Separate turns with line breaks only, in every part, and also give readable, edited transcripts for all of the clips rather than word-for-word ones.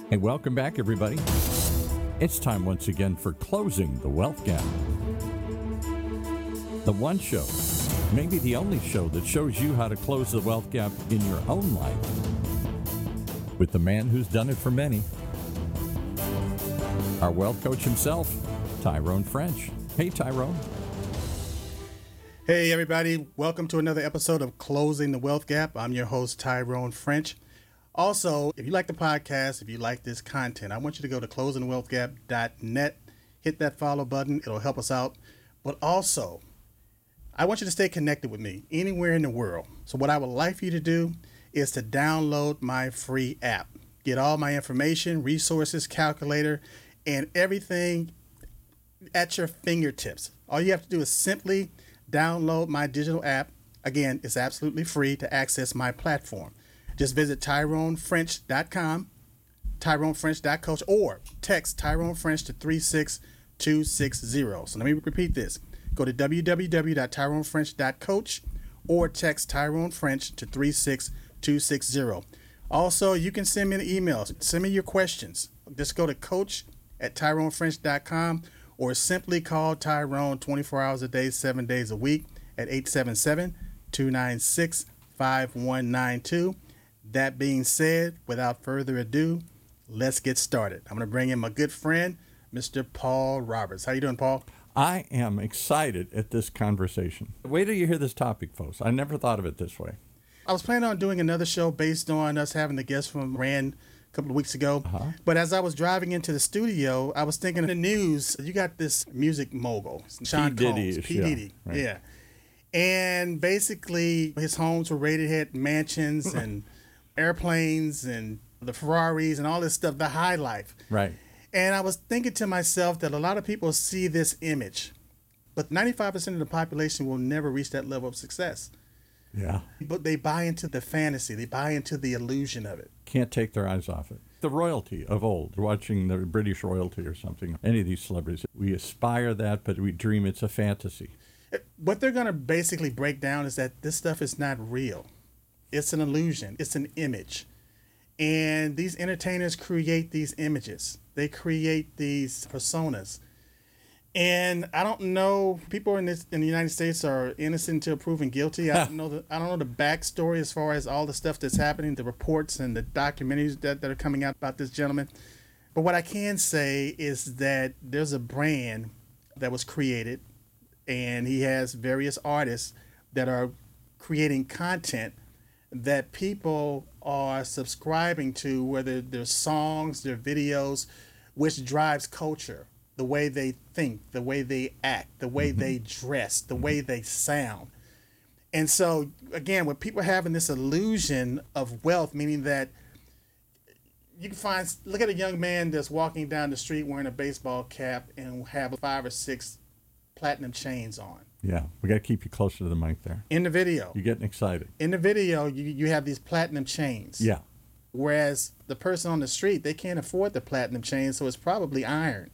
Hey, welcome back, everybody. It's time once again for Closing the Wealth Gap. The one show, maybe the only show that shows you how to close the wealth gap in your own life with the man who's done it for many, our wealth coach himself, Tyrone French. Hey, Tyrone.
Hey, everybody. Welcome to another episode of Closing the Wealth Gap. I'm your host, Tyrone French. Also, if you like the podcast, if you like this content, I want you to go to closingthewealthgap.net, hit that follow button. It'll help us out. But also, I want you to stay connected with me anywhere in the world. So what I would like for you to do is to download my free app. Get all my information, resources, calculator, and everything at your fingertips. All you have to do is simply download my digital app. Again, it's absolutely free to access my platform. Just visit TyroneFrench.com, TyroneFrench.coach, or text Tyrone French to 36260. So let me repeat this. Go to www.TyroneFrench.coach or text Tyrone French to 36260. Also, you can send me an email. Send me your questions. Just go to coach@TyroneFrench.com or simply call Tyrone 24 hours a day, 7 days a week at 877-296-5192. That being said, without further ado, let's get started. I'm going to bring in my good friend, Mr. Paul Roberts. How you doing, Paul?
I am excited at this conversation. Wait till you hear this topic, folks. I never thought of it this way.
I was planning on doing another show based on us having the guest from Rand a couple of weeks ago. But as I was driving into the studio, I was thinking of the news. You got this music mogul, Sean Combs, P. Diddy.
Right.
Yeah. And basically, his homes were rated, had mansions and airplanes and the Ferraris and all this stuff, the high life.
Right.
And I was thinking to myself that a lot of people see this image, but 95% of the population will never reach that level of success.
Yeah.
But they buy into the fantasy. They buy into the illusion of it.
Can't take their eyes off it. The royalty of old, watching the British royalty or something, any of these celebrities, we aspire that, but we dream it's a fantasy.
What they're going to basically break down is that this stuff is not real. It's an illusion. It's an image. And these entertainers create these images. They create these personas. And I don't know, people in the United States are innocent until proven guilty. I don't know the backstory as far as all the stuff that's happening, the reports and the documentaries that are coming out about this gentleman. But what I can say is that there's a brand that was created, and he has various artists that are creating content that people are subscribing to, whether they're songs, their videos, which drives culture, the way they think, the way they act, the way they dress, the way they sound. And so, again, with people having this illusion of wealth, meaning that you can look at a young man that's walking down the street wearing a baseball cap and have 5 or 6 platinum chains on.
Yeah, we got to keep you closer to the mic there.
In the video.
You're getting excited.
In the video, you have these platinum chains.
Yeah.
Whereas the person on the street, they can't afford the platinum chain, so it's probably iron.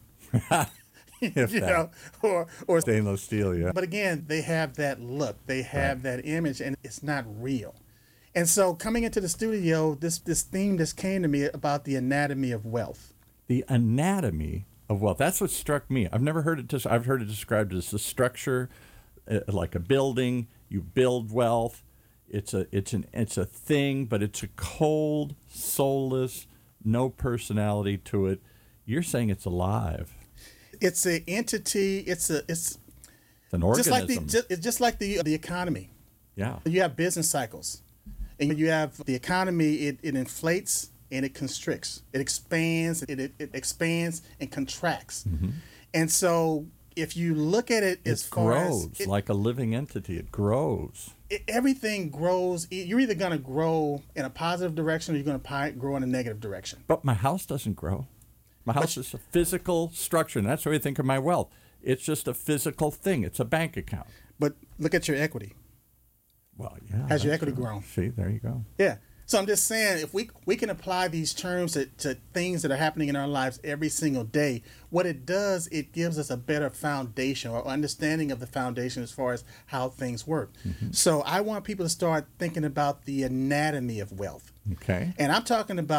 or
stainless steel, yeah.
But again, they have that look. They have that image, and it's not real. And so coming into the studio, this theme just came to me about the anatomy of wealth.
The anatomy of wealth. That's what struck me. I've never heard it. I've heard it described as the structure, like a building. You build wealth. It's a thing, but it's a cold, soulless, no personality to it. You're saying it's alive.
It's an entity. It's an
organism.
Just like the economy.
Yeah.
You have business cycles, and you have the economy. It inflates and it constricts. It expands. It expands and contracts. And so, if you look at it as far as
it grows like a living entity, it grows.
Everything grows. You're either going to grow in a positive direction or you're going to grow in a negative direction.
But my house doesn't grow. My house is a physical structure, and that's what I think of my wealth. It's just a physical thing. It's a bank account.
But look at your equity.
Well, yeah.
Has your equity grown?
See, there you go.
Yeah. So I'm just saying, if we can apply these terms to things that are happening in our lives every single day, what it does, it gives us a better foundation or understanding of the foundation as far as how things work. Mm-hmm. So I want people to start thinking about the anatomy of wealth.
Okay.
And I'm talking about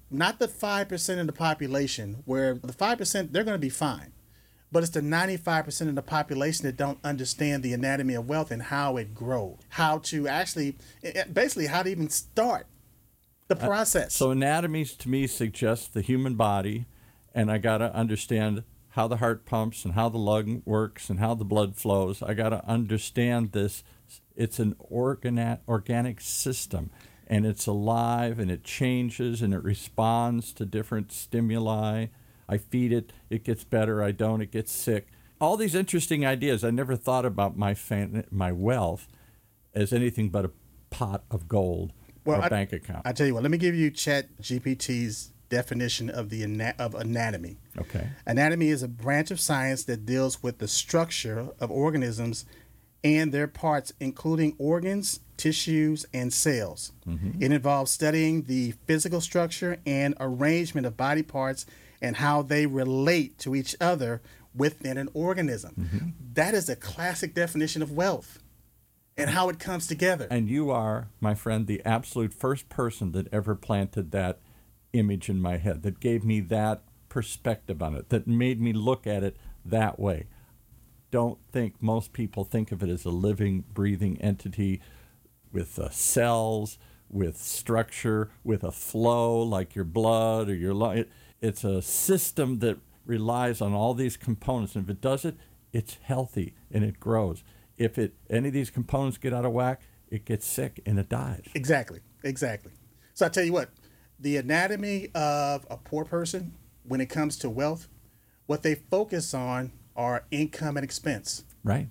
not the 5% of the population, where the 5%, they're going to be fine. But it's the 95% of the population that don't understand the anatomy of wealth and how it grows, how to actually, basically, how to even start the process.
So anatomy to me suggests the human body, and I got to understand how the heart pumps and how the lung works and how the blood flows. I got to understand this. It's an organic system, and it's alive, and it changes, and it responds to different stimuli. I feed it, it gets better. I don't, it gets sick. All these interesting ideas. I never thought about my wealth as anything but a pot of gold or a bank account.
I tell you what, let me give you ChatGPT's definition of of anatomy.
Okay.
Anatomy is a branch of science that deals with the structure of organisms and their parts, including organs, tissues, and cells. Mm-hmm. It involves studying the physical structure and arrangement of body parts and how they relate to each other within an organism. Mm-hmm. That is a classic definition of wealth and how it comes together.
And you are, my friend, the absolute first person that ever planted that image in my head, that gave me that perspective on it, that made me look at it that way. Don't think most people think of it as a living, breathing entity with cells, with structure, with a flow like your blood or your lung. It's a system that relies on all these components. And if it does it, it's healthy and it grows. If any of these components get out of whack, it gets sick and it dies.
Exactly. So I tell you what, the anatomy of a poor person, when it comes to wealth, what they focus on are income and expense.
Right.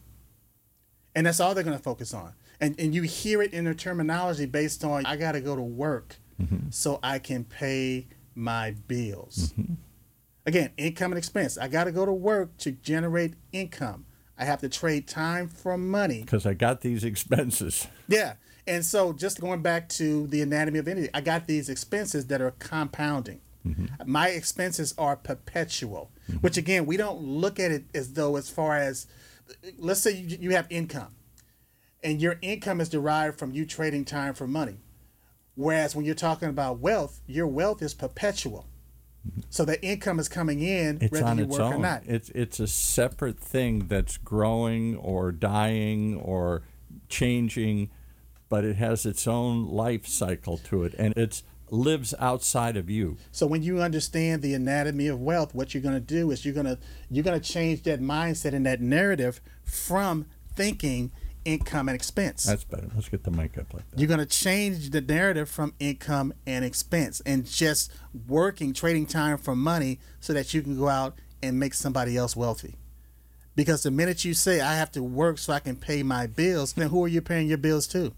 And that's all they're going to focus on. And you hear it in their terminology based on, I got to go to work so I can pay my bills. Mm-hmm. Again, income and expense. I got to go to work to generate income. I have to trade time for money.
Because I got these expenses.
Yeah. And so just going back to the anatomy of anything, I got these expenses that are compounding. Mm-hmm. My expenses are perpetual, which again, we don't look at it as though as far as, let's say you have income and your income is derived from you trading time for money. Whereas when you're talking about wealth, your wealth is perpetual. So the income is coming in whether you work or not.
It's a separate thing that's growing or dying or changing, but it has its own life cycle to it, and it lives outside of you.
So when you understand the anatomy of wealth, what you're going to do is you're going to change that mindset and that narrative from thinking income and expense.
That's better. Let's get the mic up like that.
You're going to change the narrative from income and expense and just trading time for money so that you can go out and make somebody else wealthy. Because the minute you say, I have to work so I can pay my bills, then who are you paying your bills to?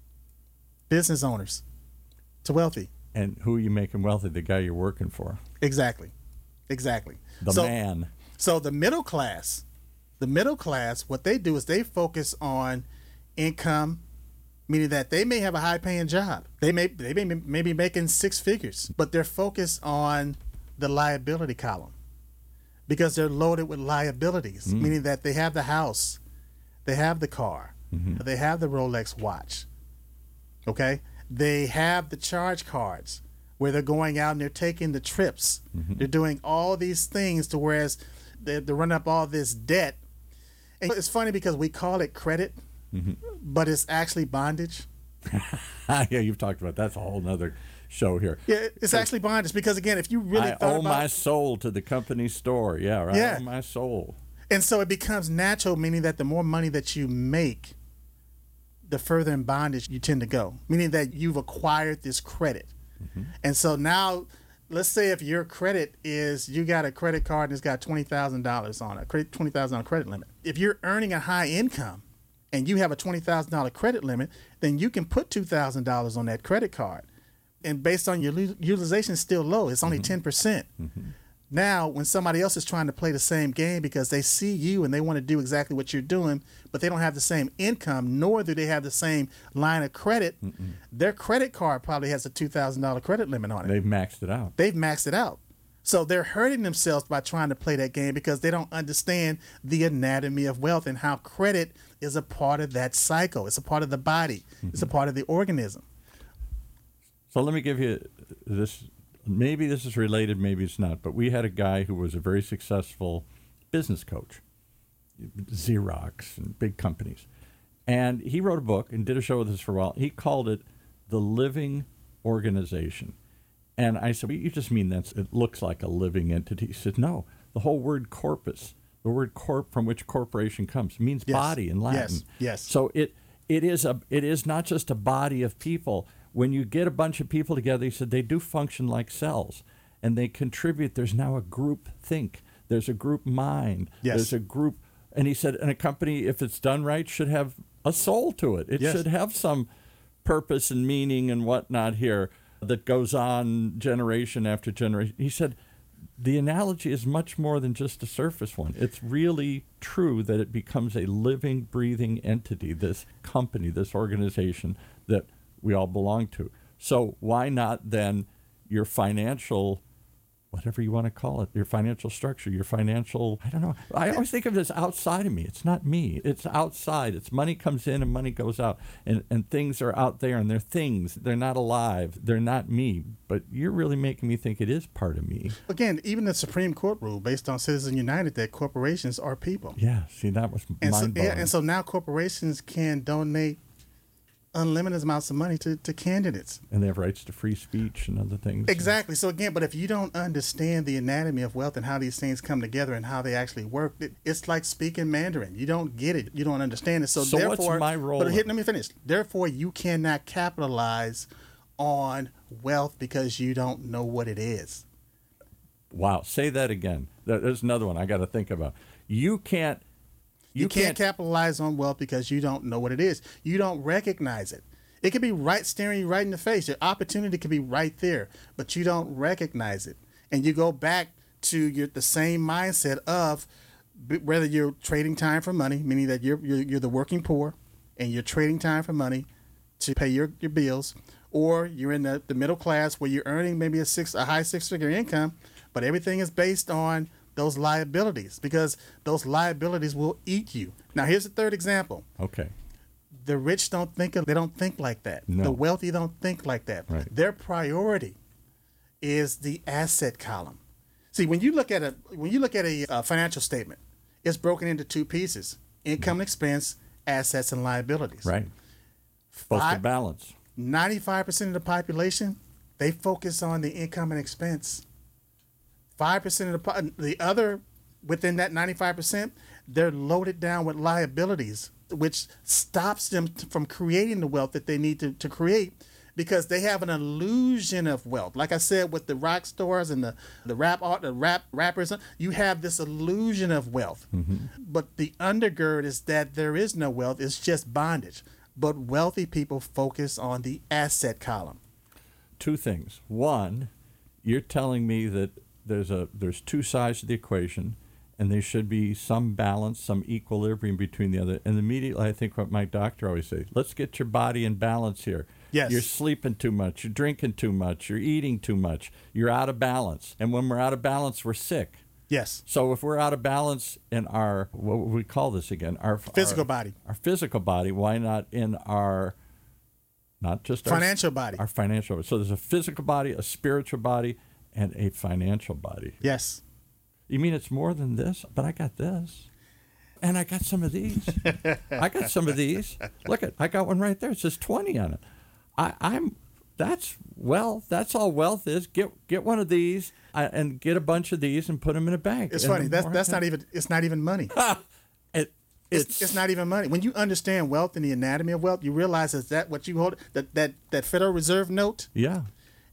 Business owners. To wealthy.
And who are you making wealthy? The guy you're working for.
Exactly.
The man.
So the middle class, what they do is they focus on income, meaning that they may have a high-paying job. They may be making six figures, but they're focused on the liability column because they're loaded with liabilities, meaning that they have the house, they have the car, they have the Rolex watch, okay? They have the charge cards where they're going out and they're taking the trips. They're doing all these things to whereas they're running up all this debt. And it's funny because we call it credit, but it's actually bondage.
Yeah, you've talked about that. That's a whole nother show here.
Yeah, it's actually bondage because, again, if you really
I owe my soul to the company store. Yeah, right.
Yeah.
I owe my soul.
And so it becomes natural, meaning that the more money that you make, the further in bondage you tend to go, meaning that you've acquired this credit. And so now, let's say if your credit is, you got a credit card and it's got $20,000 on it, $20,000 credit limit. If you're earning a high income and you have a $20,000 credit limit, then you can put $2,000 on that credit card. And based on your utilization is still low, it's only 10%. Now, when somebody else is trying to play the same game because they see you and they want to do exactly what you're doing, but they don't have the same income, nor do they have the same line of credit, their credit card probably has a $2,000 credit limit on it.
They've maxed it out.
So they're hurting themselves by trying to play that game because they don't understand the anatomy of wealth and how credit is a part of that cycle. It's a part of the body. It's a part of the organism.
So let me give you this maybe this is related, maybe it's not, but we had a guy who was a very successful business coach, Xerox and big companies. And he wrote a book and did a show with us for a while. He called it The Living Organization. And I said, well, you just mean it looks like a living entity. He said, no, the whole word corpus, the word corp from which corporation comes, means
Yes.
body in Latin.
Yes. Yes.
So it is not just a body of people. When you get a bunch of people together, he said they do function like cells, and they contribute. There's now a group think. There's a group mind.
Yes.
There's a group. And he said, and a company, if it's done right, should have a soul to it. It
Yes.
should have some purpose and meaning and whatnot here that goes on generation after generation. He said, the analogy is much more than just a surface one. It's really true that it becomes a living, breathing entity, this company, this organization that we all belong to. So why not then your financial, whatever you want to call it, your financial structure, your financial, I don't know. I always think of it as outside of me. It's not me. It's outside. It's money comes in and money goes out. And things are out there, and they're things. They're not alive. They're not me. But you're really making me think it is part of me.
Again, even the Supreme Court rule based on Citizens United that corporations are people.
Yeah, see, that was mind-blowing.
And so now corporations can donate unlimited amounts of money to candidates.
And they have rights to free speech and other things.
Exactly. So again, but if you don't understand the anatomy of wealth and how these things come together and how they actually work, it's like speaking Mandarin. You don't get it. You don't understand it. So therefore,
what's my role?
But here, let me finish. Therefore, you cannot capitalize on wealth because you don't know what it is.
Wow. Say that again. There's another one I got to think about. You can't
capitalize on wealth because you don't know what it is. You don't recognize it. It could be right staring you right in the face. Your opportunity could be right there, but you don't recognize it. And you go back to the same mindset of whether you're trading time for money, meaning that you're the working poor and you're trading time for money to pay your bills, or you're in the middle class where you're earning maybe a high six-figure income, but everything is based on those liabilities, because those liabilities will eat you. Now, here's the third example.
Okay.
The rich don't think like that.
No.
The wealthy don't think like that.
Right.
Their priority is the asset column. See, when you look at a financial statement, it's broken into two pieces: income and expense, assets and liabilities.
Right. Supposed to balance.
95% of the population, they focus on the income and expense. 5% of the other, within that 95%, they're loaded down with liabilities, which stops them from creating the wealth that they need to create, because they have an illusion of wealth. Like I said, with the rock stars and the rappers, you have this illusion of wealth. Mm-hmm. But the undergird is that there is no wealth. It's just bondage. But wealthy people focus on the asset column.
Two things. One, you're telling me that there's two sides to the equation, and there should be some balance, some equilibrium between the other. And immediately I think what my doctor always says, let's get your body in balance here.
Yes.
You're sleeping too much, you're drinking too much, you're eating too much, you're out of balance. And when we're out of balance, we're sick.
Yes.
So if we're out of balance in our, what would we call this again? Our
physical body.
Our physical body, why not in our, not just
financial body.
Our financial body. So there's a physical body, a spiritual body, and a financial body.
Yes.
You mean it's more than this? But I got this. And I got some of these. I got some of these. Look I got one right there. It says 20 on it. That's all wealth is. Get one of these and get a bunch of these and put them in a bank.
It's
and
funny. It's not even money. It's not even money. When you understand wealth and the anatomy of wealth, you realize that what you hold, that Federal Reserve note.
Yeah.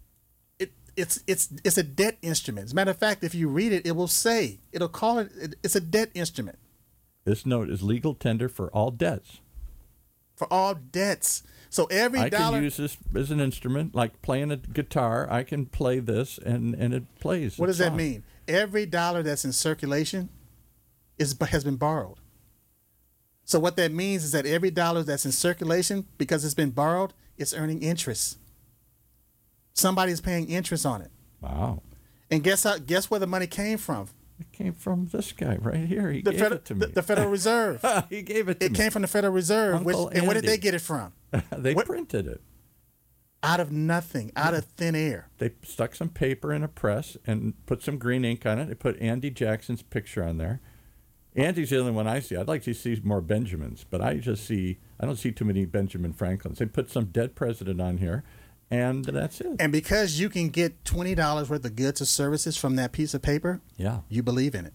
It's a debt instrument. As a matter of fact, if you read it, it'll call it. It's a debt instrument. This
note is legal tender for all debts.
For all debts. So every
I
dollar.
can use this as an instrument, like playing a guitar. I can play this, and it plays.
What does that mean? Every dollar that's in circulation has been borrowed. So what that means is that every dollar that's in circulation, because it's been borrowed, it's earning interest. Somebody's paying interest on it.
Wow.
And guess where the money came from?
It came from this guy right here. He gave it to me.
The Federal Reserve.
He gave it to me.
It came from the Federal Reserve. And where did they get it from?
They printed it.
out of nothing, out of thin air.
They stuck some paper in a press and put some green ink on it. They put Andy Jackson's picture on there. Andy's the only one I see. I'd like to see more Benjamins, but I don't see too many Benjamin Franklins. They put some dead president on here, and that's it.
And because you can get $20 worth of goods or services from that piece of paper,
Yeah.
you believe in it.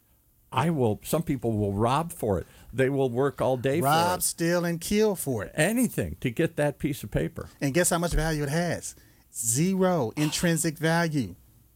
Some people will rob for it. They will work all day for
Rob,
it.
steal, and kill for it.
Anything to get that piece of paper.
And guess how much value it has? Zero intrinsic value.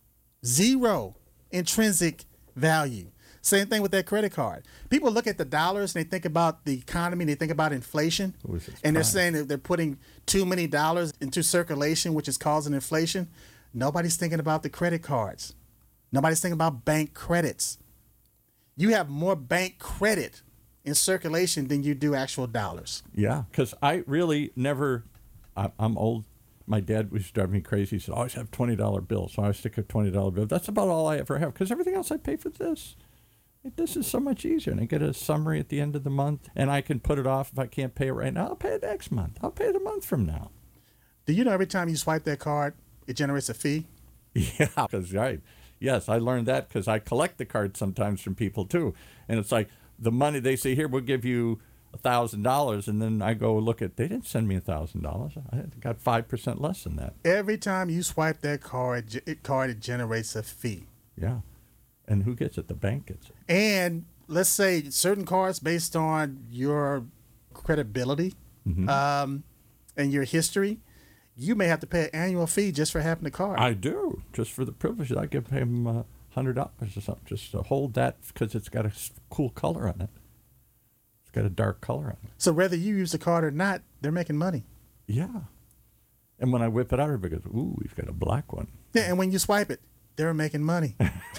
Zero intrinsic value. Same thing with that credit card. People look at the dollars and they think about the economy and they think about inflation. And they're saying that they're putting too many dollars into circulation, which is causing inflation. Nobody's thinking about the credit cards. Nobody's thinking about bank credits. You have more bank credit in circulation than you do actual dollars.
Yeah, because I really never, I'm old. My dad was driving me crazy. He said, always have $20 bills. So I stick a $20 bill. That's about all I ever have because everything else I pay for this. This is so much easier. And I get a summary at the end of the month, and I can put it off if I can't pay it right now. I'll pay it next month. I'll pay it a month from now.
Do you know every time you swipe that card, it generates a fee?
Yeah, because yes, I learned that because I collect the cards sometimes from people too. And it's like the money they say, here, we'll give you $1,000. And then I go look at, they didn't send me $1,000. I got 5% less than that.
Every time you swipe that card, it generates a fee.
Yeah. And who gets it? The bank gets it.
And let's say certain cards based on your credibility and your history, you may have to pay an annual fee just for having the card.
I do, just for the privilege. I give him $100 or something just to hold that because it's got a cool color on it. It's got a dark color on it.
So whether you use the card or not, they're making money.
Yeah. And when I whip it out, everybody goes, ooh, we've got a black one.
Yeah, and when you swipe it, they're making money.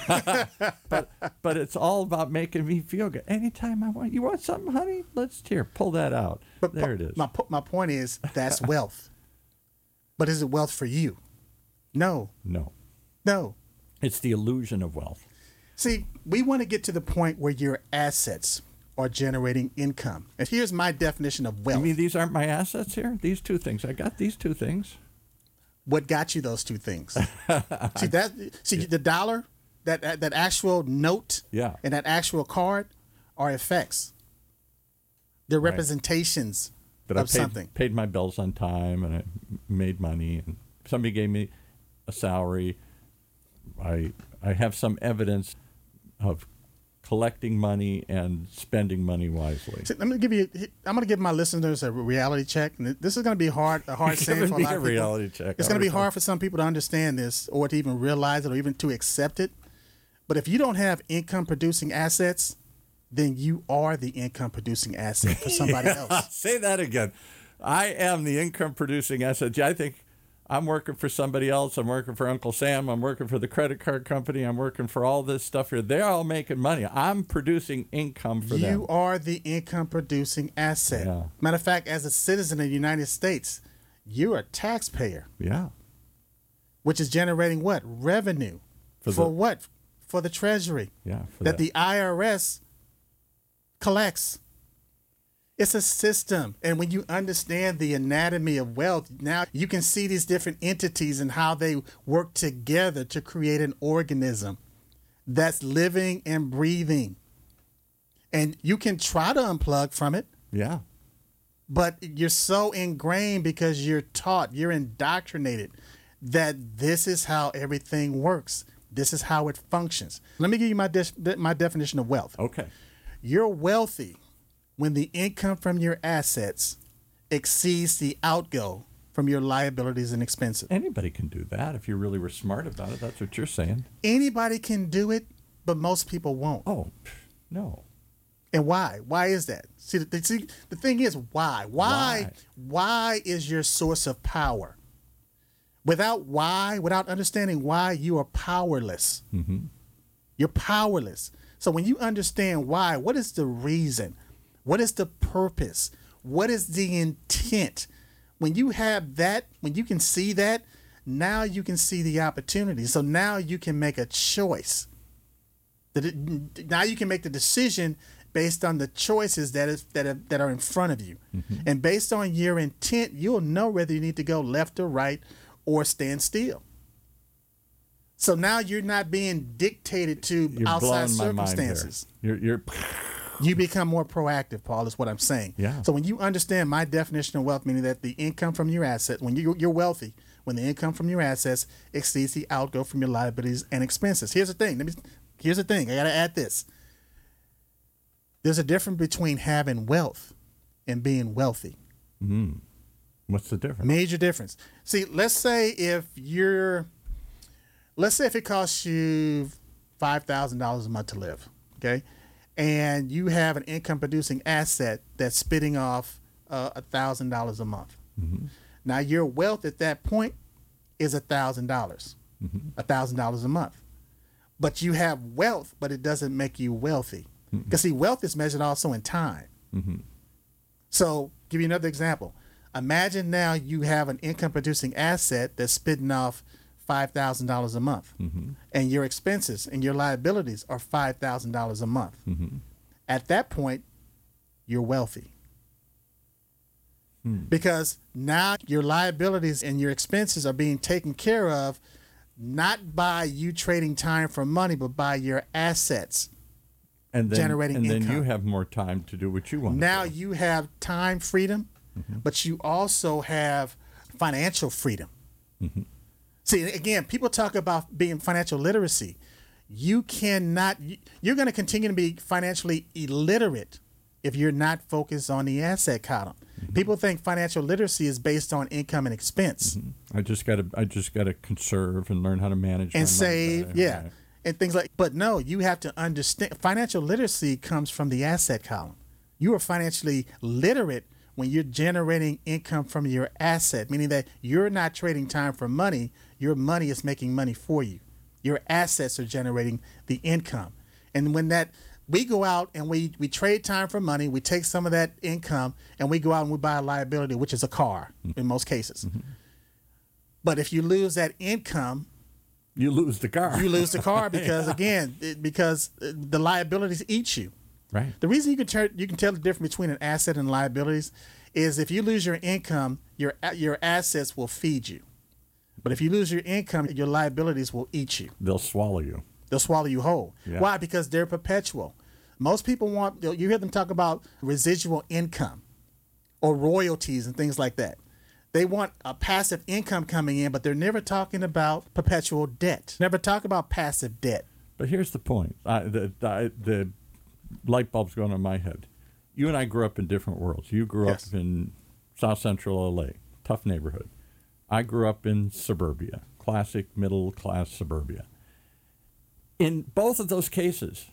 But it's all about making me feel good. Anytime I want, you want something, honey? Pull that out.
But
there it is.
My point is that's wealth. But is it wealth for you? No.
No. It's the illusion of wealth.
See, we want to get to the point where your assets are generating income. And here's my definition of wealth.
You mean these aren't my assets here? These two things. I got these two things.
What got you those two things? The dollar, that actual note,
Yeah.
and that actual card are effects. They're
Right.
representations
That
of
I
something.
paid my bills on time and I made money and somebody gave me a salary. I have some evidence of collecting money and spending money wisely.
So I'm going to give my listeners a reality check. And this is going to be a hard saying for a lot of people.
Reality check.
It's going to be hard for some people to understand this or to even realize it or even to accept it. But if you don't have income producing assets, then you are the income producing asset for somebody else.
Say that again. I am the income producing asset. I think I'm working for somebody else. I'm working for Uncle Sam. I'm working for the credit card company. I'm working for all this stuff here. They're all making money. I'm producing income for them.
You are the income producing asset.
Yeah.
Matter of fact, as a citizen of the United States, you're a taxpayer,
Yeah.
which is generating what? Revenue. For what? For the Treasury.
Yeah.
That the IRS collects. It's a system. And when you understand the anatomy of wealth, now you can see these different entities and how they work together to create an organism that's living and breathing. And you can try to unplug from it,
Yeah.
but you're so ingrained because you're taught, you're indoctrinated that this is how everything works. This is how it functions. Let me give you my definition of wealth.
Okay.
You're wealthy when the income from your assets exceeds the outgo from your liabilities and expenses.
Anybody can do that if you really were smart about it. That's what you're saying.
Anybody can do it, but most people won't.
Oh, no.
And why? Why is that? See, the thing is why? Why is your source of power? Without understanding why, you are powerless.
Mm-hmm.
You're powerless. So when you understand why, what is the reason? What is the purpose? What is the intent? When you have that, when you can see that, now you can see the opportunity. So now you can make a choice. Now you can make the decision based on the choices that are in front of you. And based on your intent, you'll know whether you need to go left or right or stand still. So now you're not being dictated to
You're
outside
blowing my mind
circumstances.
here. You're
You become more proactive, Paul, is what I'm saying.
Yeah.
So when you understand my definition of wealth, meaning that the income from your assets, when you're wealthy, when the income from your assets exceeds the outgo from your liabilities and expenses. Here's the thing. I got to add this. There's a difference between having wealth and being wealthy.
What's the difference?
Major difference. See, let's say if it costs you $5,000 a month to live, okay? And you have an income producing asset that's spitting off $1,000 a month. Now your wealth at that point is $1,000, $1,000 a month. But you have wealth, but it doesn't make you wealthy. Because see, wealth is measured also in time. So give you another example. Imagine now you have an income producing asset that's spitting off $5,000 a month, and your expenses and your liabilities are $5,000 a month. At that point, you're wealthy. Because now your liabilities and your expenses are being taken care of not by you trading time for money, but by your assets generating income.
And then you have more time to do what you want
Now
to do.
you have time freedom, but you also have financial freedom. See, again, people talk about being financial literacy. You're going to continue to be financially illiterate if you're not focused on the asset column. People think financial literacy is based on income and expense.
I just gotta conserve and learn how to manage my
And
money
save,
better.
yeah. And things like, but no, you have to understand financial literacy comes from the asset column. You are financially literate when you're generating income from your asset, meaning that you're not trading time for money. Your money is making money for you. Your assets are generating the income. And when we go out and we trade time for money, we take some of that income and we go out and we buy a liability, which is a car in most cases. But if you lose that income,
You lose the car.
you lose the car because because the liabilities eat you.
Right.
The reason you can tell the difference between an asset and liabilities is if you lose your income, your assets will feed you. But if you lose your income, your liabilities will eat you.
They'll swallow you.
They'll swallow you whole.
Yeah.
Why? Because they're perpetual. Most people you hear them talk about residual income or royalties and things like that. They want a passive income coming in, but they're never talking about perpetual debt. Never talk about passive debt.
But here's the point. The light bulb's going on in my head. You and I grew up in different worlds. You grew
Yes.
up in South Central LA, tough neighborhood. I grew up in suburbia, classic middle-class suburbia. In both of those cases,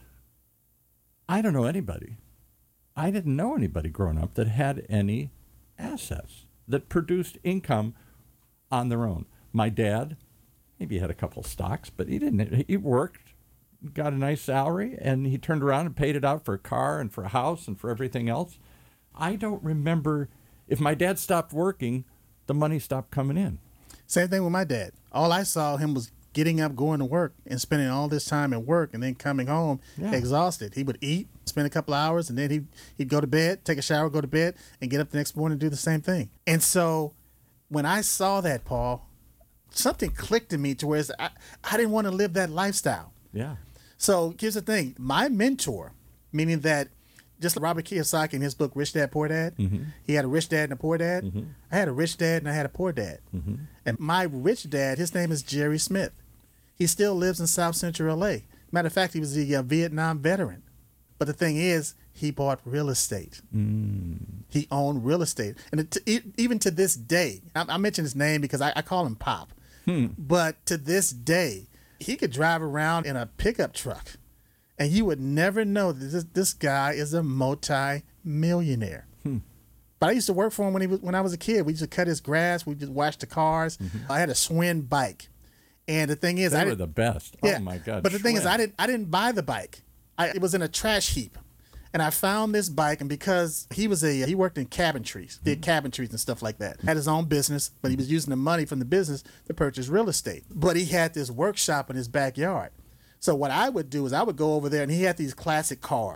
I don't know anybody. I didn't know anybody growing up that had any assets that produced income on their own. My dad, maybe he had a couple of stocks, but he didn't. He worked, got a nice salary, and he turned around and paid it out for a car and for a house and for everything else. I don't remember if my dad stopped working, the money stopped coming in.
Same thing with my dad. All I saw him was getting up, going to work, and spending all this time at work, and then coming home exhausted. He would eat, spend a couple of hours, and then he'd go to bed, take a shower, go to bed, and get up the next morning and do the same thing. And so when I saw that, Paul, something clicked in me to where I didn't want to live that lifestyle.
Yeah.
So here's the thing. My mentor, meaning that just like Robert Kiyosaki in his book, Rich Dad, Poor Dad, he had a rich dad and a poor dad. I had a rich dad and I had a poor dad. And my rich dad, his name is Jerry Smith. He still lives in South Central LA. Matter of fact, he was a Vietnam veteran. But the thing is, he bought real estate. He owned real estate. And even to this day, I mention his name because I call him Pop. But to this day, he could drive around in a pickup truck. And you would never know that this guy is a multi-millionaire. But I used to work for him when I was a kid. We used to cut his grass. We just wash the cars. I had a Schwinn bike. And the thing is,
They were the best.
yeah,
Oh, my God.
But the thing is,
Schwinn.
I didn't buy the bike. It was in a trash heap. And I found this bike, and because he worked in cabinetries, did cabinetries and stuff like that. Had his own business, but he was using the money from the business to purchase real estate. But he had this workshop in his backyard. So what I would do is I would go over there, and he had these classic cars.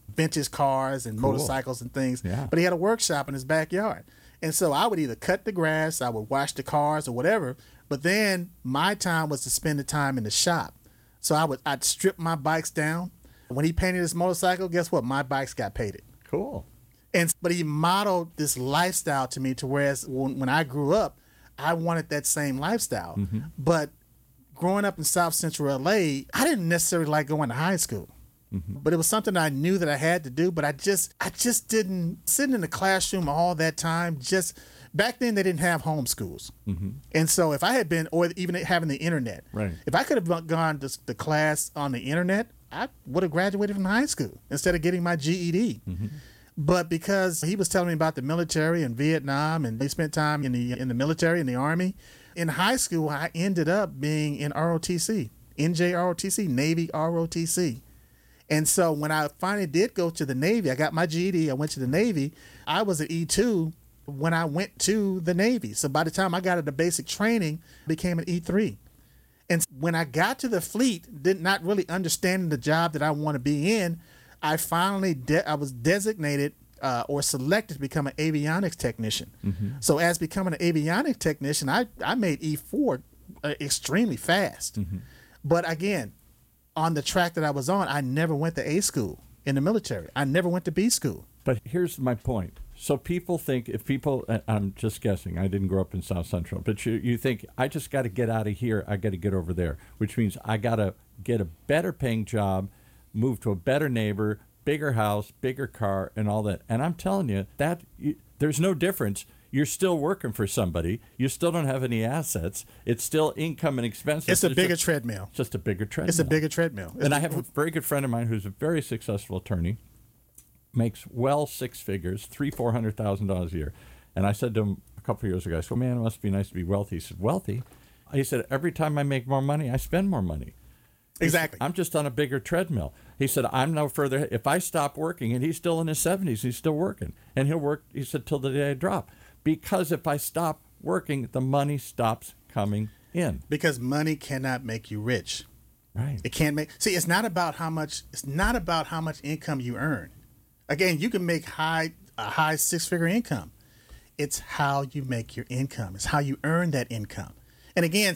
vintage cars and motorcycles and things.
Yeah.
But he had a workshop in his backyard. And so I would either cut the grass, I would wash the cars or whatever. But then my time was to spend the time in the shop. So I'd strip my bikes down. When he painted his motorcycle, guess what? My bikes got painted.
Cool.
But he modeled this lifestyle to me to whereas when I grew up, I wanted that same lifestyle. But growing up in South Central LA, I didn't necessarily like going to high school. But it was something I knew that I had to do, but I just didn't sitting in the classroom all that time. Just back then they didn't have homeschools. And so if I had been, or even having the internet,
Right.
if I could have gone to the class on the internet, I would have graduated from high school instead of getting my GED. But because he was telling me about the military in Vietnam and they spent time in the military, in the Army, in high school, I ended up being in ROTC, NJ Navy ROTC. And so when I finally did go to the Navy, I got my GED, I went to the Navy. I was an E2 when I went to the Navy. So by the time I got into basic training, I became an E3. And when I got to the fleet, not really understanding the job that I want to be in, I finally I was designated or selected to become an avionics technician. So as becoming an avionics technician, I made E4 extremely fast. But again, on the track that I was on, I never went to A school in the military. I never went to B school.
But here's my point. So people think, I'm just guessing, I didn't grow up in South Central, but you think, I just got to get out of here, I got to get over there, which means I got to get a better paying job, move to a better neighbor, bigger house, bigger car, and all that. And I'm telling you, there's no difference. You're still working for somebody. You still don't have any assets. It's still income and expenses.
It's a bigger treadmill.
Just a bigger treadmill.
It's a bigger treadmill.
And I have a very good friend of mine who's a very successful attorney, makes well six figures, $400,000 a year. And I said to him a couple of years ago, I said, man, it must be nice to be wealthy. He said, wealthy? He said, every time I make more money, I spend more money.
Exactly.
I'm just on a bigger treadmill. He said, I'm no further. If I stop working, and he's still in his 70s, he's still working. And he'll work, he said, till the day I drop. Because if I stop working, the money stops coming in.
Because money cannot make you rich.
Right.
It can't make. See, it's not about how much income you earn. Again, you can make a high six-figure income. It's how you make your income. It's how you earn that income. And again,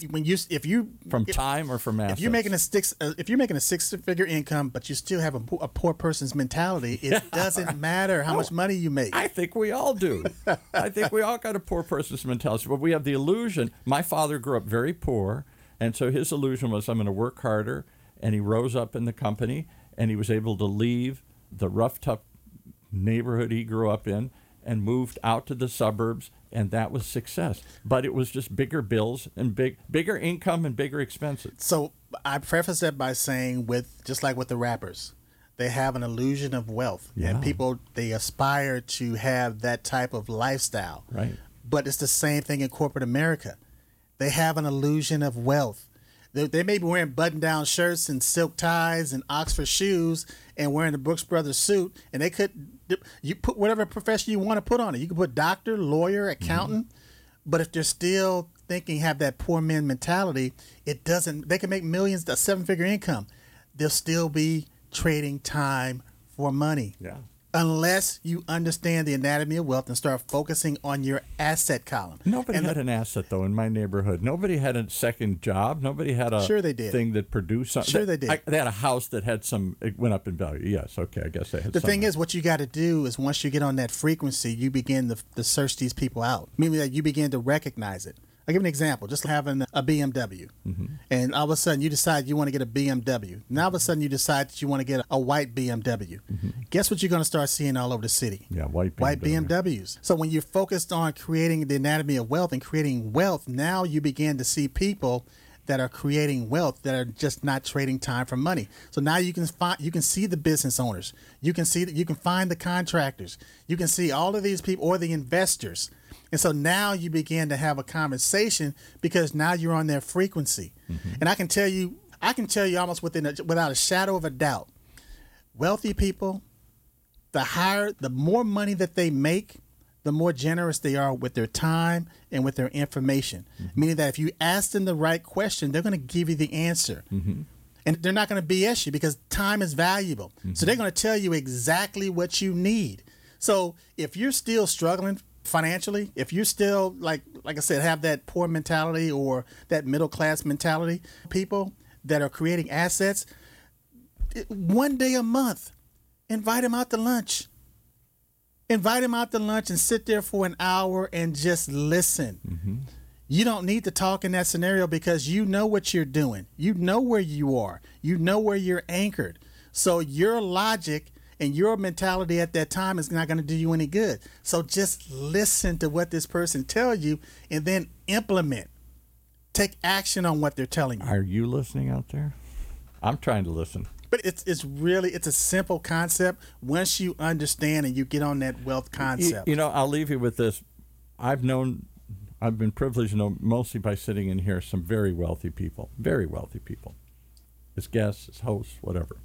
time or from assets.
If you're making a six-figure income, but you still have a poor person's mentality, it doesn't matter how much money you make.
I think we all do. I think we all got a poor person's mentality. But we have the illusion. My father grew up very poor, and so his illusion was I'm going to work harder. And he rose up in the company, and he was able to leave the rough, tough neighborhood he grew up in and moved out to the suburbs, and that was success. But it was just bigger bills and bigger income and bigger expenses.
So I preface that by saying, just like with the rappers, they have an illusion of wealth, and people, they aspire to have that type of lifestyle.
Right.
But it's the same thing in corporate America. They have an illusion of wealth. They may be wearing button-down shirts and silk ties and Oxford shoes and wearing the Brooks Brothers suit, and you put whatever profession you want to put on it. You can put doctor, lawyer, accountant, but if they're still have that poor man mentality, they can make millions, a seven-figure income. They'll still be trading time for money.
Yeah.
Unless you understand the anatomy of wealth and start focusing on your asset column.
Nobody had an asset, though, in my neighborhood. Nobody had a second job. Nobody had a thing that produced something.
Sure they did.
They had a house that had it went up in value. Yes, okay, I guess they had
The thing is, what you got to do is once you get on that frequency, you begin to search these people out. Meaning that you begin to recognize it. I'll give an example. Just having a BMW. And all of a sudden you decide you want to get a BMW. Now all of a sudden you decide that you want to get a white BMW. Guess what you're going to start seeing all over the city?
Yeah, white
BMWs. So when you're focused on creating the anatomy of wealth and creating wealth, now you begin to see people that are creating wealth that are just not trading time for money. So now you can see the business owners. You can find the contractors. You can see all of these people or the investors. And so now you begin to have a conversation because now you're on their frequency. And I can tell you almost without a shadow of a doubt, wealthy people, the more money that they make, the more generous they are with their time and with their information. Meaning that if you ask them the right question, they're going to give you the answer. And they're not going to BS you because time is valuable. So they're going to tell you exactly what you need. So if you're still struggling financially, if you're still like I said, have that poor mentality or that middle class mentality, people that are creating assets, one day a month, invite them out to lunch. Invite them out to lunch and sit there for an hour and just listen. You don't need to talk in that scenario because you know what you're doing. You know where you are. You know where you're anchored. So your logic and your mentality at that time is not going to do you any good. So just listen to what this person tells you and then implement. Take action on what they're telling you.
Are you listening out there? I'm trying to listen.
But it's a simple concept once you understand and you get on that wealth concept.
You know, I'll leave you with this. I've been privileged to know mostly by sitting in here some very wealthy people, as guests, as hosts, whatever.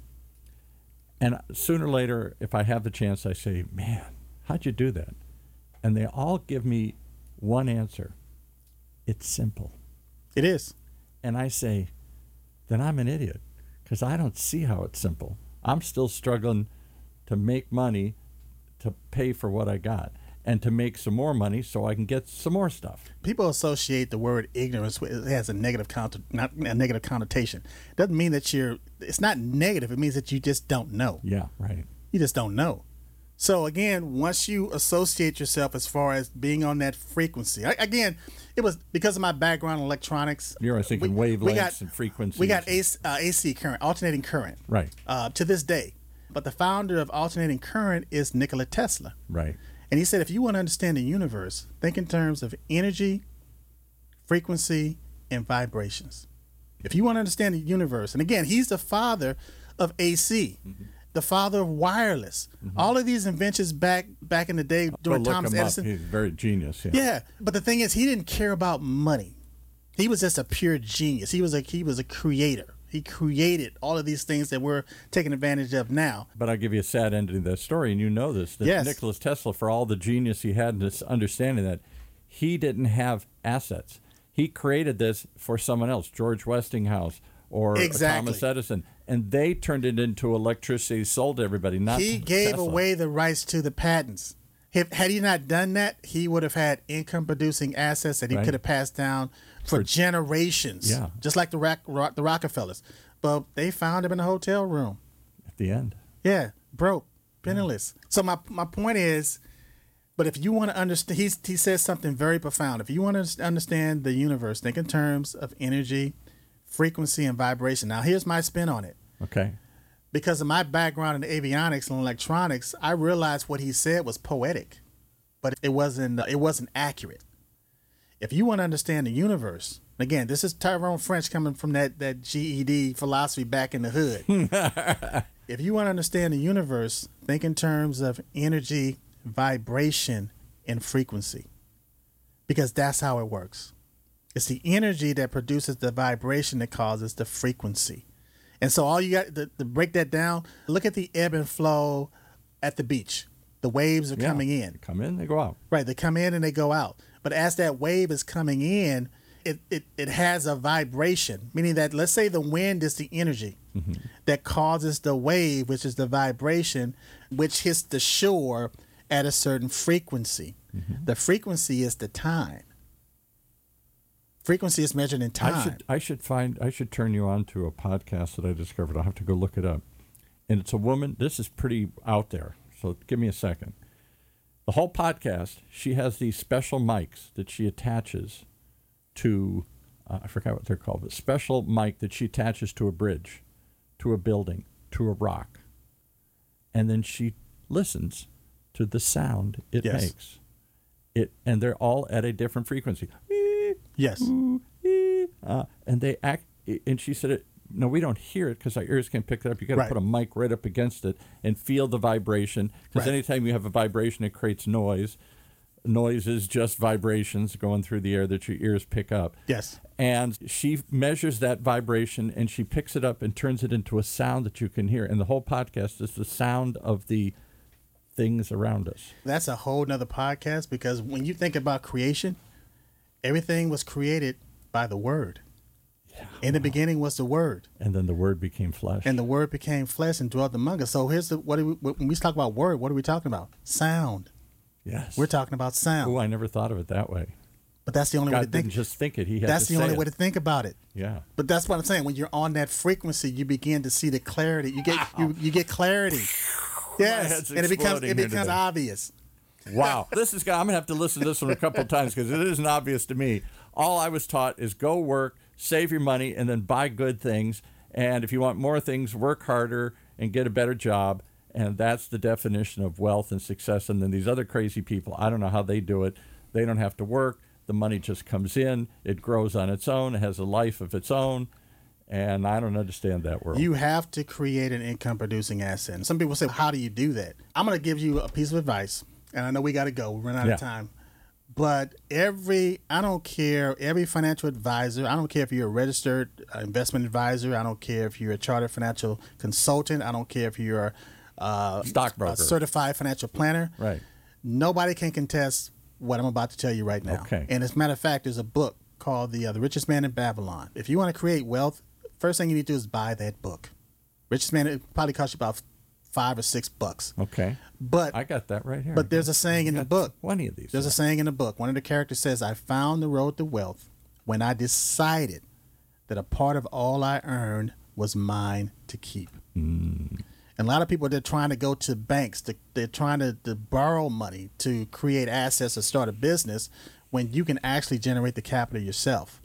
And sooner or later, if I have the chance, I say, man, how'd you do that? And they all give me one answer. It's simple.
It is.
And I say, then I'm an idiot because I don't see how it's simple. I'm still struggling to make money to pay for what I got and to make some more money so I can get some more stuff.
People associate the word ignorance with, it has a negative connotation. It doesn't mean that it's not negative. It means that you just don't know.
Yeah, right.
You just don't know. So again, once you associate yourself as far as being on that frequency, again, it was because of my background in electronics.
You're thinking wavelengths and frequencies.
We got AC current, alternating current.
Right.
To this day. But the founder of alternating current is Nikola Tesla.
Right.
And he said, if you want to understand the universe, think in terms of energy, frequency, and vibrations. If you want to understand the universe, and again, he's the father of AC, the father of wireless. All of these inventions back in the day during Thomas Edison.
He's very genius.
Yeah, but the thing is, he didn't care about money. He was just a pure genius. He was a creator. He created all of these things that we're taking advantage of now.
But I'll give you a sad ending to that story, and you know this. That
Yes.
Nikola Tesla, for all the genius he had in this understanding that, he didn't have assets. He created this for someone else, George Westinghouse or
Exactly.
Thomas Edison, and they turned it into electricity, sold to everybody, not
He gave
Tesla.
away the rights to the patents. Had he not done that, he would have had income-producing assets that he
Right.
could have passed down for generations.
Yeah.
Just like the Rockefellers. But they found him in a hotel room.
At the end.
Yeah, broke, penniless. So my point is, but if you want to understand, he says something very profound. If you want to understand the universe, think in terms of energy, frequency, and vibration. Now, here's my spin on it.
Okay.
Because of my background in avionics and electronics, I realized what he said was poetic, but it wasn't accurate. If you want to understand the universe, again, this is Tyrone French coming from that GED philosophy back in the hood. If you want to understand the universe, think in terms of energy, vibration, and frequency, because that's how it works. It's the energy that produces the vibration that causes the frequency. And so all you got to break that down, look at the ebb and flow at the beach. The waves are coming in.
They come in, they go out.
Right, they come in and they go out. But as that wave is coming in, it has a vibration, meaning that, let's say the wind is the energy that causes the wave, which is the vibration, which hits the shore at a certain frequency. The frequency is the time. Frequency is measured in time.
I should turn you on to a podcast that I discovered. I'll have to go look it up. And it's a woman. This is pretty out there, so give me a second. The whole podcast, she has these special mics that she attaches to, I forgot what they're called, but special mic that she attaches to a bridge, to a building, to a rock. And then she listens to the sound it makes. And they're all at a different frequency.
Yes.
And they act, and she said, no, we don't hear it because our ears can't pick it up. You got to put a mic right up against it and feel the vibration. Because anytime you have a vibration, it creates noise. Noise is just vibrations going through the air that your ears pick up.
Yes.
And she measures that vibration and she picks it up and turns it into a sound that you can hear. And the whole podcast is the sound of the things around us.
That's a whole nother podcast, because when you think about creation, everything was created by the word. In the beginning was the Word.
And then the Word became flesh.
And the Word became flesh and dwelt among us. So here's when we talk about Word, what are we talking about? Sound.
Yes.
We're talking about sound.
Oh, I never thought of it that way.
But that's the only way to
God
think.
didn't just think it. He had
That's
to
the
say
only
it.
way to think about it.
Yeah.
But that's what I'm saying. When you're on that frequency, you begin to see the clarity. You get you get clarity. Yes,
head's
and it becomes
exploding here today.
obvious.
Wow. I'm going to have to listen to this one a couple of times because it isn't obvious to me. All I was taught is go work, save your money, and then buy good things. And if you want more things, work harder and get a better job. And that's the definition of wealth and success. And then these other crazy people, I don't know how they do it. They don't have to work. The money just comes in. It grows on its own. It has a life of its own. And I don't understand that world.
You have to create an income-producing asset. And some people say, how do you do that? I'm going to give you a piece of advice. And I know we got to go. We're running out of time. But I don't care, every financial advisor, I don't care if you're a registered investment advisor. I don't care if you're a chartered financial consultant. I don't care if you're a
stockbroker,
a certified financial planner.
Right.
Nobody can contest what I'm about to tell you right now.
Okay.
And as a matter of fact, there's a book called The Richest Man in Babylon. If you want to create wealth, first thing you need to do is buy that book. Richest Man, it probably costs you about $5 or $6.
Okay.
But
I got that right here.
But there's a saying in the book.
20 of these.
There's a saying in the book. One of the characters says, I found the road to wealth when I decided that a part of all I earned was mine to keep. And a lot of people, they're trying to go to banks. They're trying to borrow money to create assets or start a business when you can actually generate the capital yourself.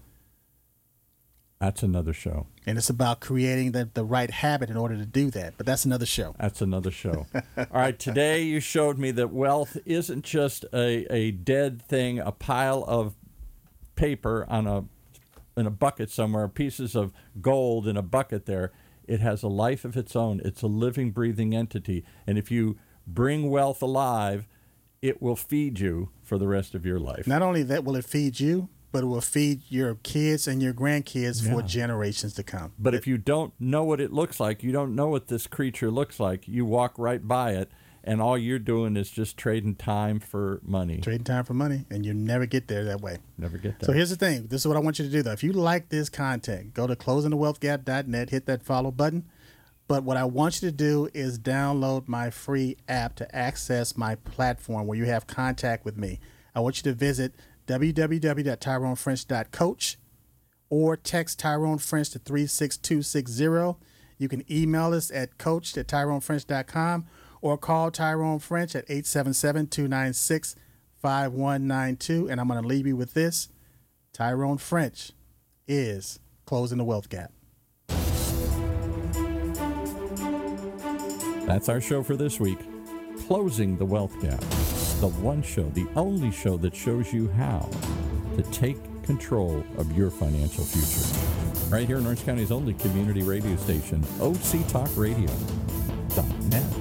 That's another show.
And it's about creating the right habit in order to do that. But that's another show.
That's another show. All right, today you showed me that wealth isn't just a dead thing, a pile of paper in a bucket somewhere, pieces of gold in a bucket there. It has a life of its own. It's a living, breathing entity. And if you bring wealth alive, it will feed you for the rest of your life.
Not only that will it feed you, but it will feed your kids and your grandkids for generations to come.
But if you don't know what it looks like, you don't know what this creature looks like, you walk right by it, and all you're doing is just trading time for money.
Trading time for money, and you never get there that way.
Never get there.
So here's the thing. This is what I want you to do, though. If you like this content, go to closingthewealthgap.net, hit that follow button. But what I want you to do is download my free app to access my platform where you have contact with me. I want you to visit www.tyronefrench.coach or text Tyrone French to 36260. You can email us at coach@tyronefrench.com or call Tyrone French at 877-296-5192. And I'm going to leave you with this. Tyrone French is Closing the Wealth Gap.
That's our show for this week. Closing the Wealth Gap. The one show, the only show that shows you how to take control of your financial future. Right here in Orange County's only community radio station, OCTalkRadio.net.